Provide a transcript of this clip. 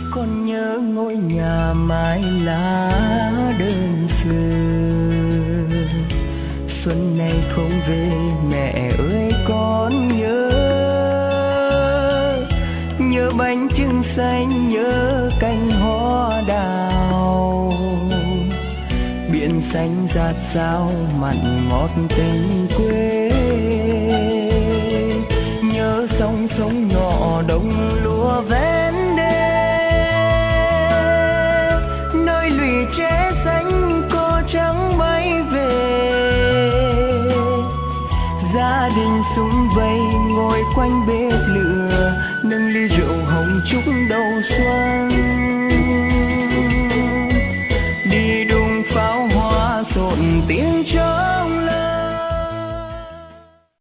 Con nhớ ngôi nhà mái lá đơn sơ, xuân này không về mẹ ơi con nhớ. Nhớ bánh chưng xanh, nhớ cành hoa đào, biển xanh rạt rào mặn ngọt tình quê. Nhớ sông sông nhỏ đồng lúa ven đê, nơi lũy tre xanh cô trắng bay về. Gia đình sum vầy ngồi quanh bếp lửa, nâng ly rượu hồng chúc